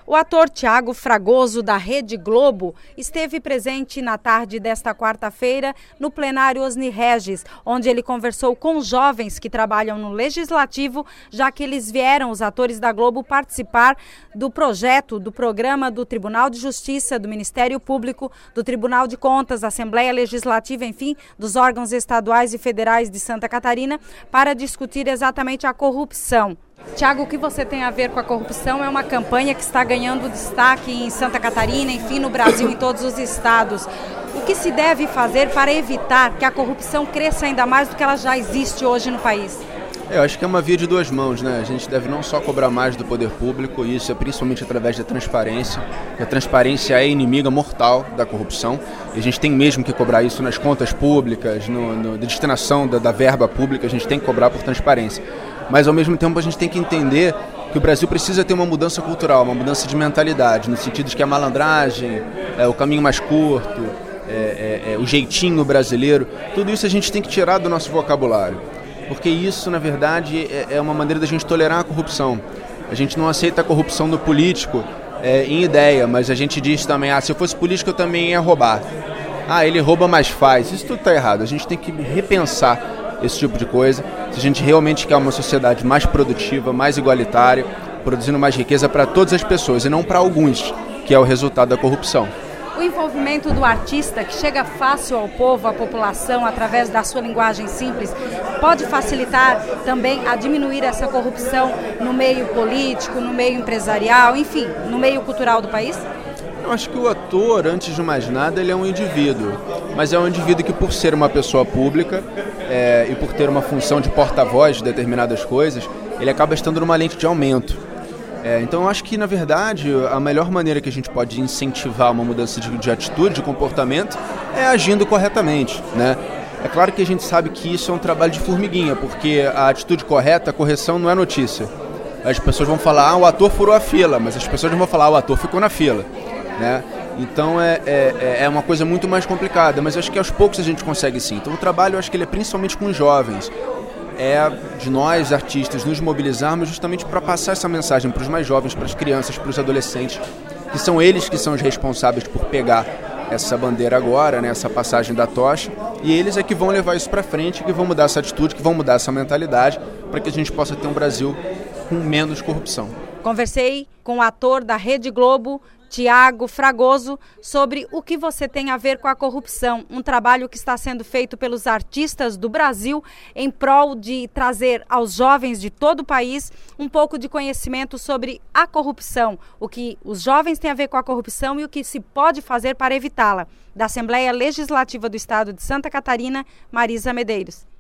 O ator Tiago Fragoso, da Rede Globo, esteve presente na tarde desta quarta-feira no plenário Osni Regis, onde ele conversou com jovens que trabalham no Legislativo, já que eles vieram, os atores da Globo, participar do projeto, do programa do Tribunal de Justiça, do Ministério Público, do Tribunal de Contas, da Assembleia Legislativa, enfim, dos órgãos estaduais e federais de Santa Catarina, para discutir exatamente a corrupção. Tiago, o que você tem a ver com a corrupção? É uma campanha que está ganhando destaque em Santa Catarina, enfim, no Brasil, em todos os estados. O que se deve fazer para evitar que a corrupção cresça ainda mais do que ela já existe hoje no país? Eu acho que é uma via de duas mãos, né? A gente deve não só cobrar mais do poder público, e isso é principalmente através da transparência, porque a transparência é inimiga mortal da corrupção, e a gente tem mesmo que cobrar isso nas contas públicas, na destinação da verba pública, a gente tem que cobrar por transparência. Mas, ao mesmo tempo, a gente tem que entender que o Brasil precisa ter uma mudança cultural, uma mudança de mentalidade, no sentido de que a malandragem, o caminho mais curto, o jeitinho brasileiro, tudo isso a gente tem que tirar do nosso vocabulário. Porque isso, na verdade, é uma maneira da gente tolerar a corrupção. A gente não aceita a corrupção do político em ideia, mas a gente diz também, se eu fosse político eu também ia roubar. Ele rouba, mas faz. Isso tudo está errado. A gente tem que repensar esse tipo de coisa, se a gente realmente quer uma sociedade mais produtiva, mais igualitária, produzindo mais riqueza para todas as pessoas e não para alguns, que é o resultado da corrupção. O envolvimento do artista, que chega fácil ao povo, à população, através da sua linguagem simples, pode facilitar também a diminuir essa corrupção no meio político, no meio empresarial, enfim, no meio cultural do país? Eu acho que o ator, antes de mais nada, ele é um indivíduo, mas é um indivíduo que, por ser uma pessoa pública e por ter uma função de porta-voz de determinadas coisas, ele acaba estando numa lente de aumento. Então eu acho que, na verdade, a melhor maneira que a gente pode incentivar uma mudança de atitude, de comportamento, é agindo corretamente, né? É claro que a gente sabe que isso é um trabalho de formiguinha, porque a atitude correta, a correção não é notícia. As pessoas vão falar, o ator furou a fila, mas as pessoas não vão falar, o ator ficou na fila, né? Então é uma coisa muito mais complicada, mas eu acho que aos poucos a gente consegue sim. Então o trabalho, eu acho que ele é principalmente com os jovens. É de nós, artistas, nos mobilizarmos justamente para passar essa mensagem para os mais jovens, para as crianças, para os adolescentes, que são eles que são os responsáveis por pegar essa bandeira agora, né, essa passagem da tocha, e eles é que vão levar isso para frente, que vão mudar essa atitude, que vão mudar essa mentalidade, para que a gente possa ter um Brasil com menos corrupção. Conversei com o ator da Rede Globo, Tiago Fragoso, sobre o que você tem a ver com a corrupção, um trabalho que está sendo feito pelos artistas do Brasil em prol de trazer aos jovens de todo o país um pouco de conhecimento sobre a corrupção, o que os jovens têm a ver com a corrupção e o que se pode fazer para evitá-la. Da Assembleia Legislativa do Estado de Santa Catarina, Marisa Medeiros.